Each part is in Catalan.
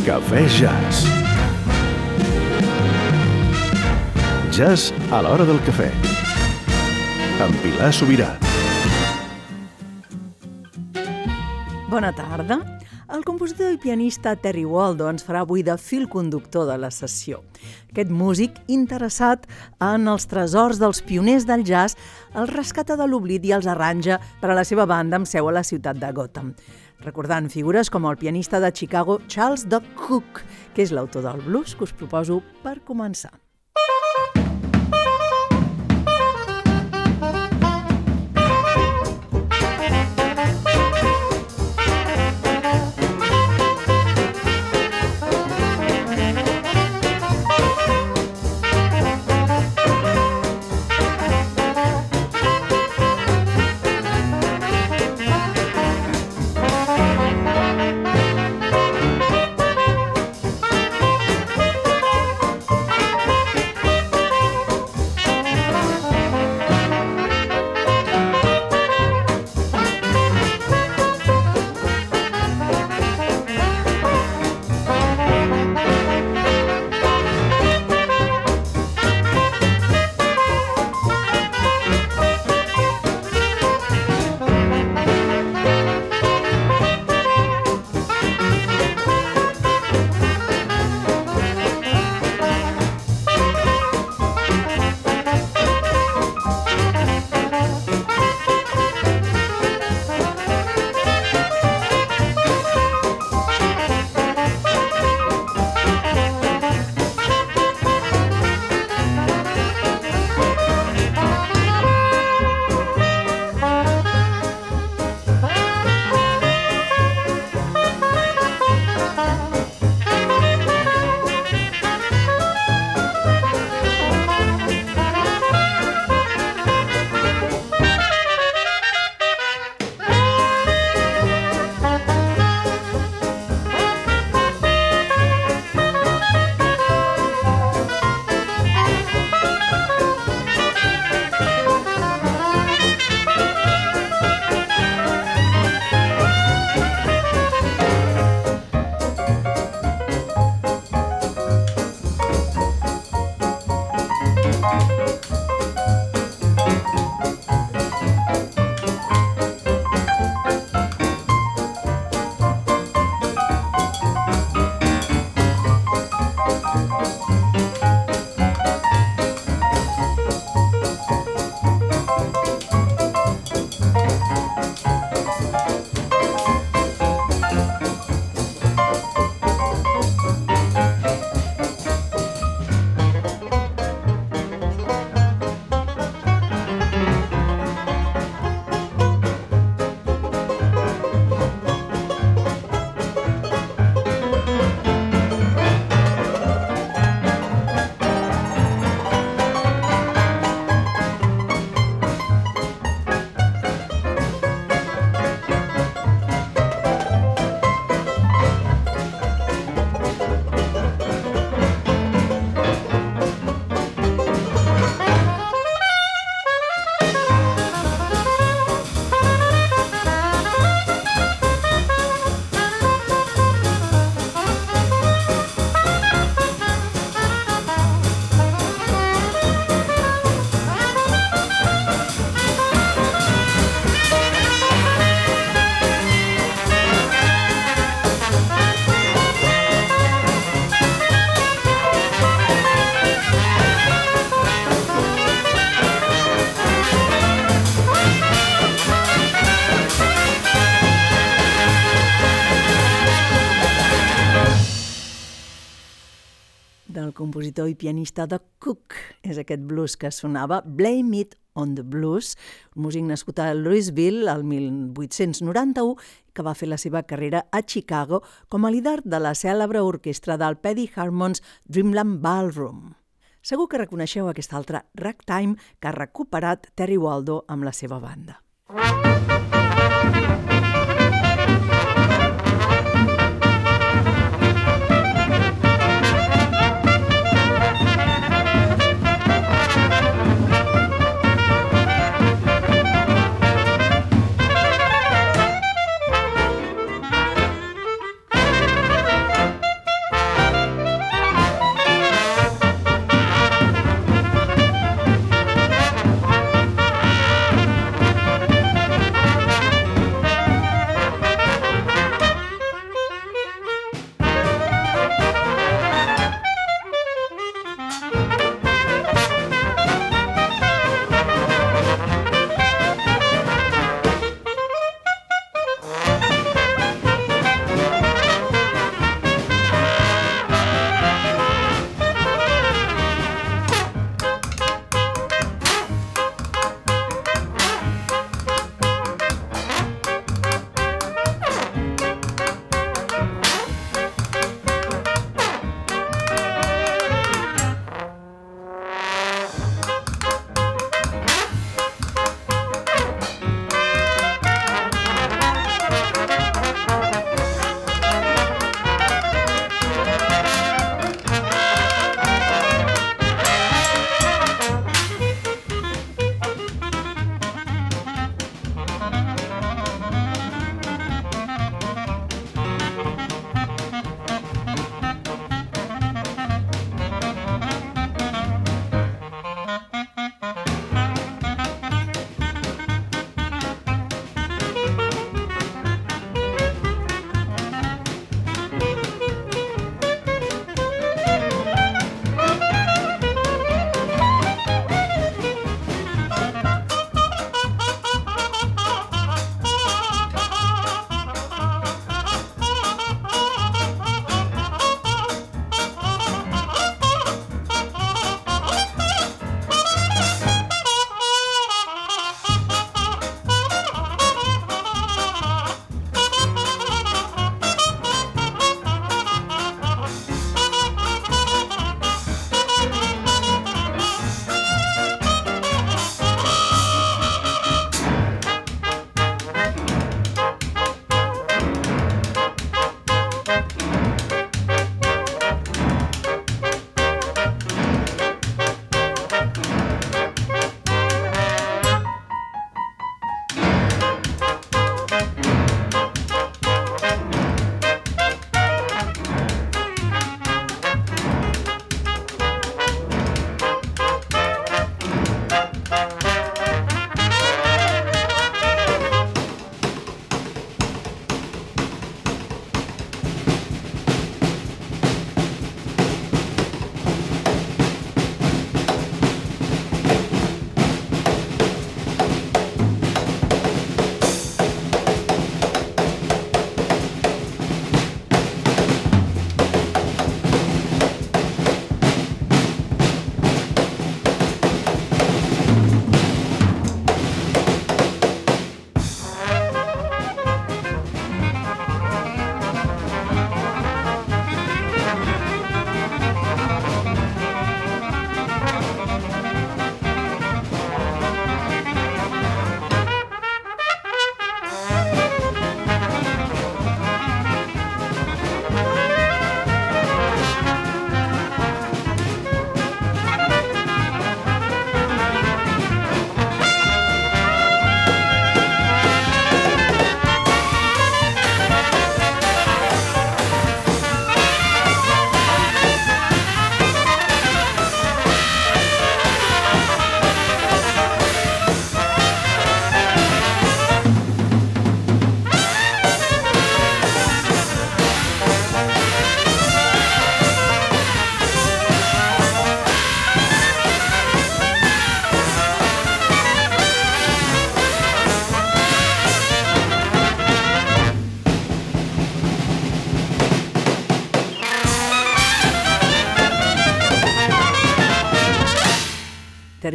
Cafè Jazz. Jazz a l'hora del cafè. Amb Pilar Sobirà. Bona tarda. El compositor i pianista Terry Waldo ens farà avui de fil conductor de la sessió. Aquest músic interessat en els tresors dels pioners del jazz els rescata de l'oblit i els arranja per a la seva banda amb seu a la ciutat de Gotham, recordant figures com el pianista de Chicago Charles Doug Cook, que és l'autor del blues que us proposo per començar. Compositor i pianista de Cook. És aquest blues que sonava, Blame It on the Blues, un músic nascut a Louisville el 1891 que va fer la seva carrera a Chicago com a líder de la cèlebre orquestra del Petty Harmon's Dreamland Ballroom. Segur que reconeixeu aquesta altra ragtime que ha recuperat Terry Waldo amb la seva banda.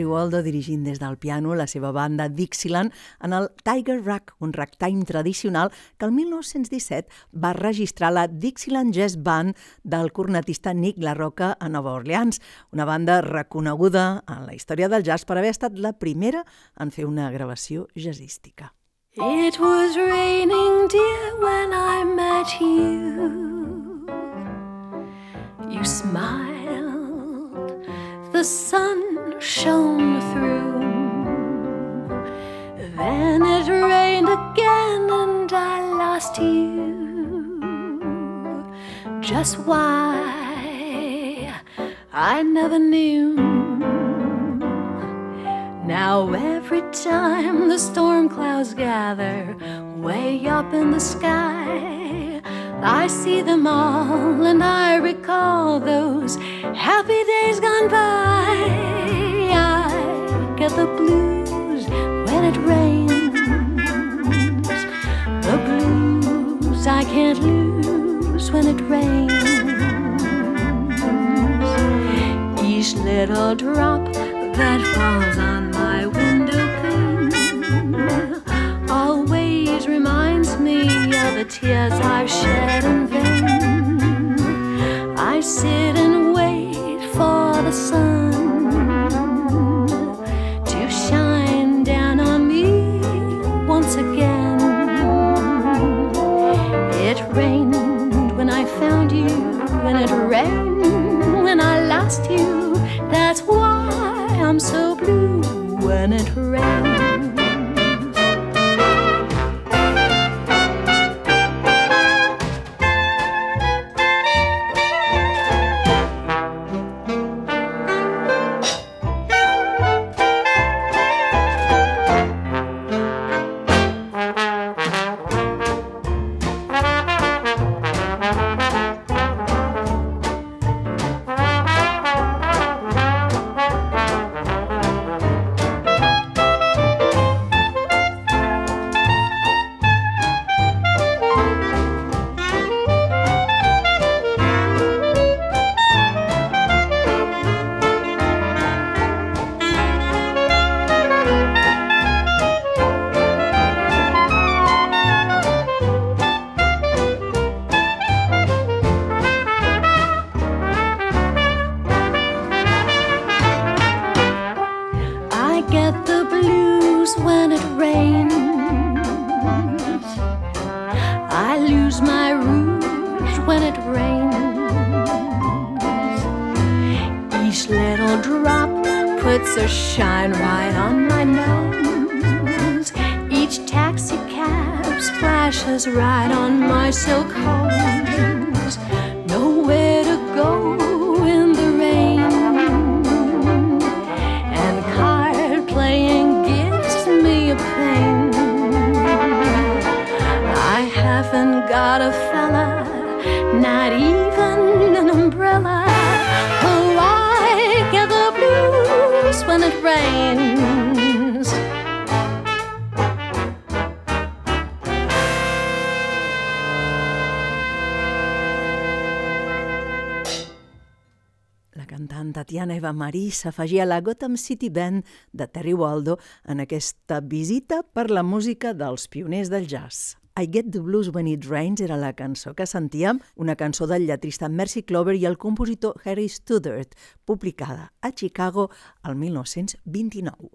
Waldo dirigint des del piano la seva banda Dixieland en el Tiger Rag, un ragtime tradicional que el 1917 va registrar la Dixieland Jazz Band del cornetista Nick LaRocca a Nova Orleans, una banda reconeguda en la història del jazz per haver estat la primera en fer una gravació jazzística. It was raining, dear, when I met you. You smiled, the sun shone through. Then it rained again and I lost you. Just why, I never knew. Now every time the storm clouds gather way up in the sky, I see them all and I recall those happy days gone by. I get the blues when it rains, the blues I can't lose when it rains. Each little drop that falls on my window pane always reminds me of the tears I've shed in vain. I sit and wait for the sun to shine down on me once again. It rained when I found you, and it rained when I lost you. That's why I'm so blue when it rains. Shine right on my nose. Each taxi cab splashes right on my silk hose. Nowhere to go in the rain, and card playing gives me a pain. I haven't got a fella, not even an umbrella. Oh, I get the blues when it rains. La cantant Tatiana Eva Marí s'afegia a la Gotham City Band de Terry Waldo en aquesta visita per la música dels pioners del jazz. I Get the Blues When It Rains era la cançó que sentíem, una cançó del lletrista Mercy Clover i el compositor Harry Stoddard, publicada a Chicago el 1929.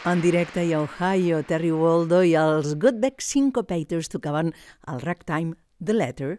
En directe i a Ohio, Terry Waldo i els Goodbeck Syncopators tocaven el ragtime The Letter.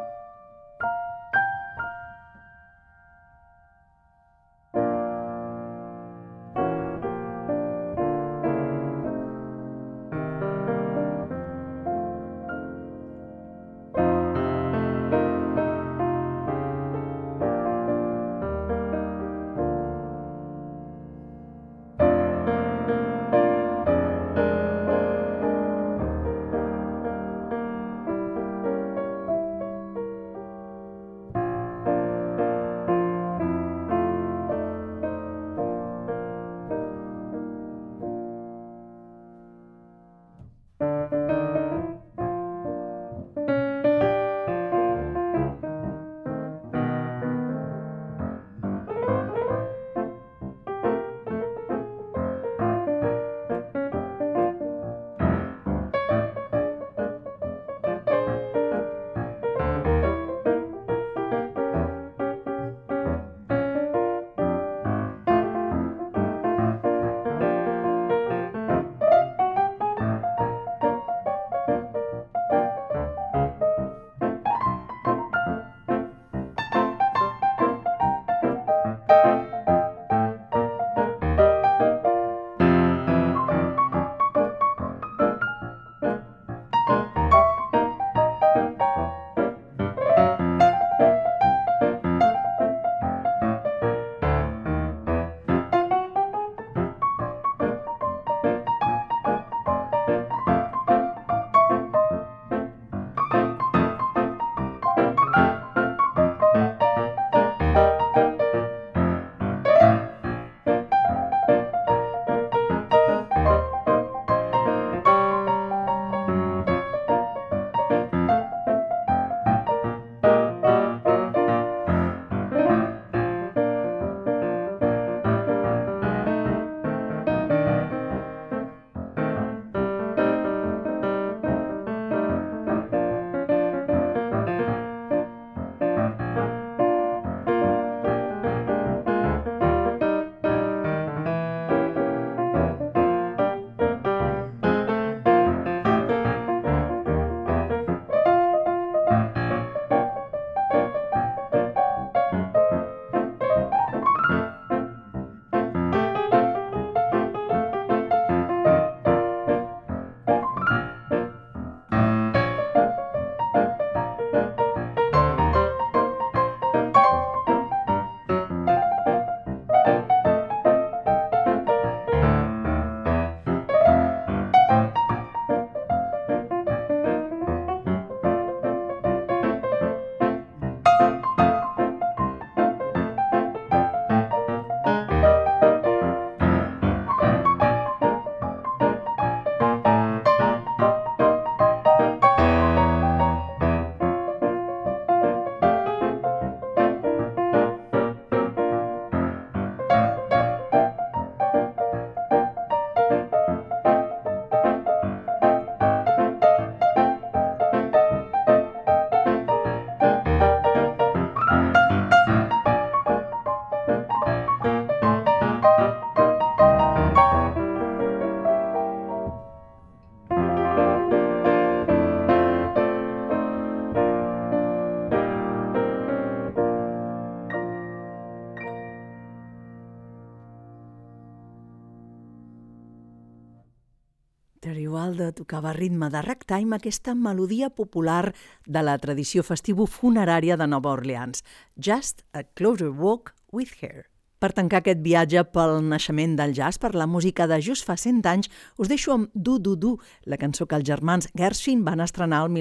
Terry Waldo tocava a ritme de ragtime aquesta melodia popular de la tradició festivo-funerària de Nova Orleans, Just a Closer Walk with Her. Per tancar aquest viatge pel naixement del jazz, per la música de just fa 100 anys, us deixo amb Du Du Du, la cançó que els germans Gershwin van estrenar el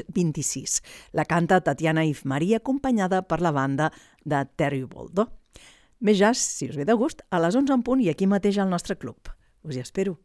1926. La canta Tatiana Eve Marie, acompanyada per la banda de Terry Waldo. Més jazz, si us ve de gust, a les 11 en punt i aquí mateix al nostre club. Us hi espero.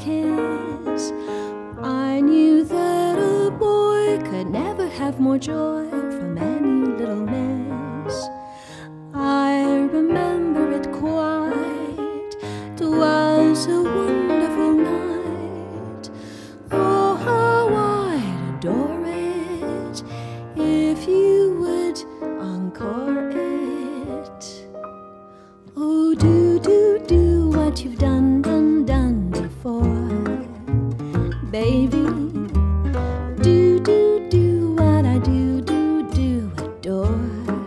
kiss. I knew that a boy could never have more joy from any little miss. I remember it quite. 'Twas a wonderful night. Oh, how I'd adore it if you would encore it. Oh, do what you've done before, baby. Do what I do adore,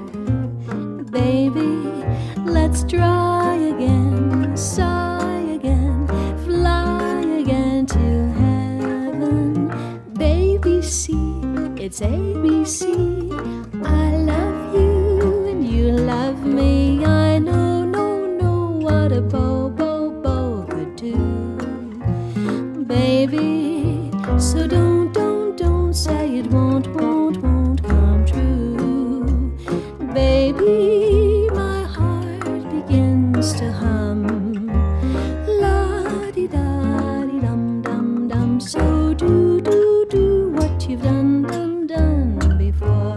baby. Let's try again, sigh again, fly again to heaven, baby. See, it's ABC. I love you and you love me. I know what a bo could do, baby. So don't say it won't come true, baby. My heart begins to hum, la-di-da-di-dum-dum-dum. So do what you've done before.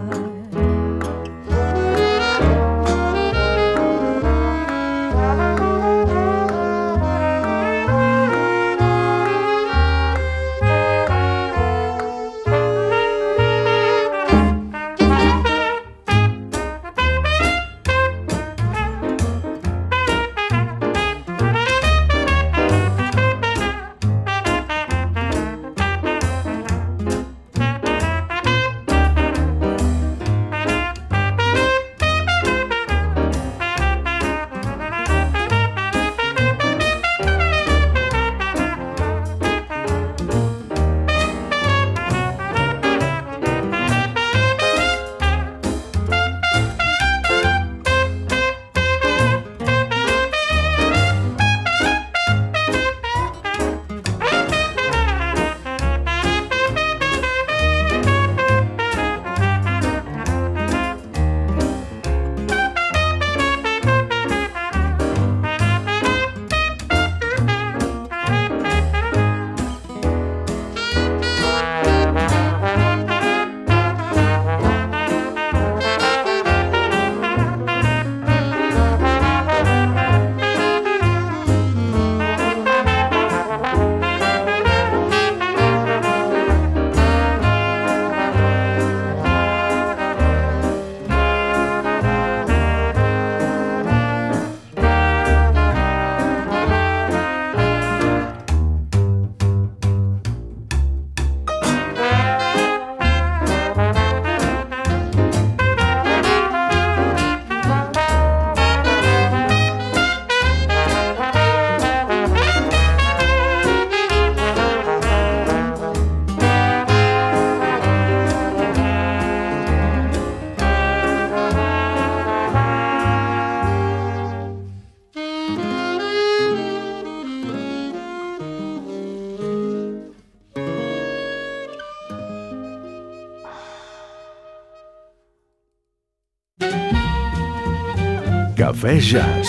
Cafè Jazz.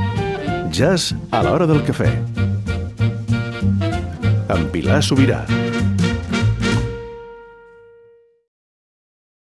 Jazz a l'hora del cafè. Amb Pilar Sobirà.